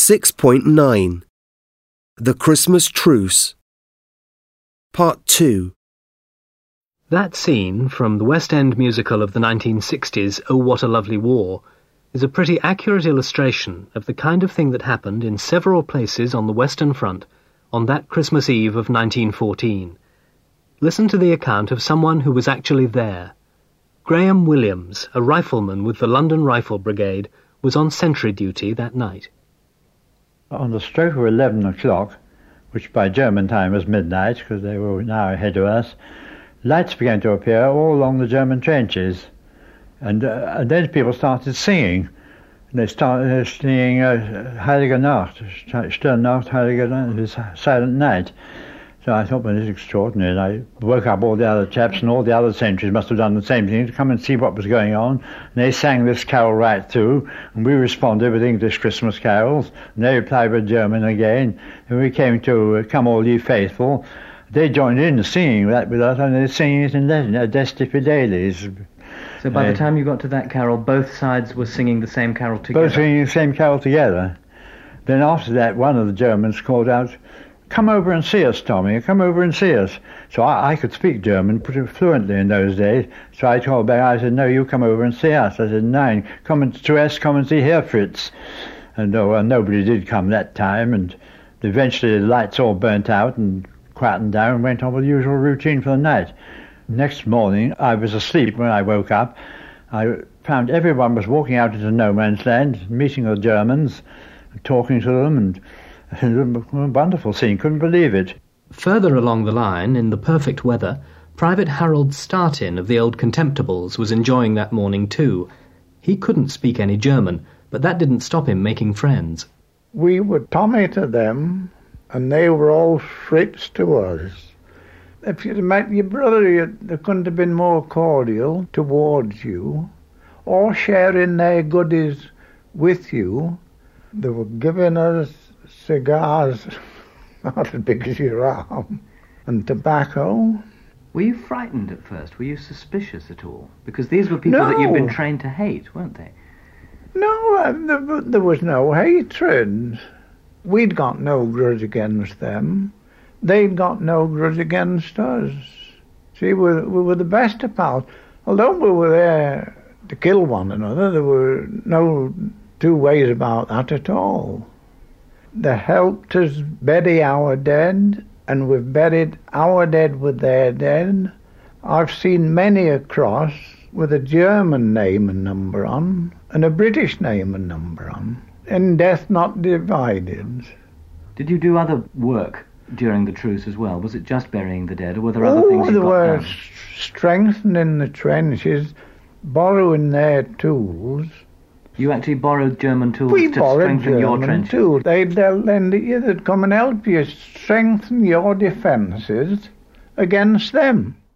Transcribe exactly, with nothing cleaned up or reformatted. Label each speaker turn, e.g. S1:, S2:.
S1: six point nine. The Christmas Truce. Part two.
S2: That scene from the West End musical of the nineteen sixties, Oh, What a Lovely War, is a pretty accurate illustration of the kind of thing that happened in several places on the Western Front on that Christmas Eve of nineteen fourteen. Listen to the account of someone who was actually there. Graham Williams, a rifleman with the London Rifle Brigade, was on sentry duty that night.
S3: On the stroke of eleven o'clock, which by German time was midnight, because they were now ahead of us, lights began to appear all along the German trenches. And, uh, and then people started singing. And they started singing uh, Heilige Nacht, Stille Nacht, Heilige Nacht, Silent Night. So I thought, well, this is extraordinary. And I woke up all the other chaps, and all the other sentries must have done the same thing to come and see what was going on. And they sang this carol right through, and we responded with English Christmas carols, and they replied with German again. And we came to uh, Come All Ye Faithful. They joined in singing that with us, and they're singing it in Latin, Adeste Fidelis.
S4: So by
S3: uh,
S4: the time you got to that carol, both sides were singing the same carol together?
S3: Both singing the same carol together. Then after that, one of the Germans called out, "Come over and see us, Tommy, come over and see us." So I, I could speak German pretty fluently in those days. So I told back, I said, "No, you come over and see us." I said, "Nein, come and, to us, come and see Herr Fritz." And oh, well, nobody did come that time, and eventually the lights all burnt out and quietened down and went on with the usual routine for the night. Next morning, I was asleep when I woke up. I found everyone was walking out into no man's land, meeting the Germans, talking to them, and a wonderful scene, couldn't believe it.
S2: Further along the line, in the perfect weather, Private Harold Startin of the Old Contemptibles was enjoying that morning too. He couldn't speak any German, but that didn't stop him making friends.
S5: We were Tommy to them, and they were all Fritz to us. If you'd met your brother, you, they couldn't have been more cordial towards you, or sharing their goodies with you. They were giving us cigars, not as big as your arm, and tobacco.
S4: Were you frightened at first? Were you suspicious at all? Because these were people
S5: No.
S4: that you'd been trained to hate, weren't they?
S5: No, uh, there, there was no hatred. We'd got no grudge against them. They'd got no grudge against us. See, we were, we were the best of pals. Although we were there to kill one another, there were no two ways about that at all. They helped us bury our dead, and we've buried our dead with their dead. I've seen many a cross with a German name and number on, and a British name and number on, in death not divided.
S4: Did you do other work during the truce as well? Was it just burying the dead, or were there other
S5: oh,
S4: things you
S5: there
S4: got
S5: were
S4: done?
S5: s- strengthening the trenches, borrowing their tools.
S4: You actually borrowed German tools
S5: We
S4: to
S5: borrowed
S4: strengthen your
S5: German
S4: trenches?
S5: tools. They'd they'll lend it you, they'd come and help you strengthen your defences against them.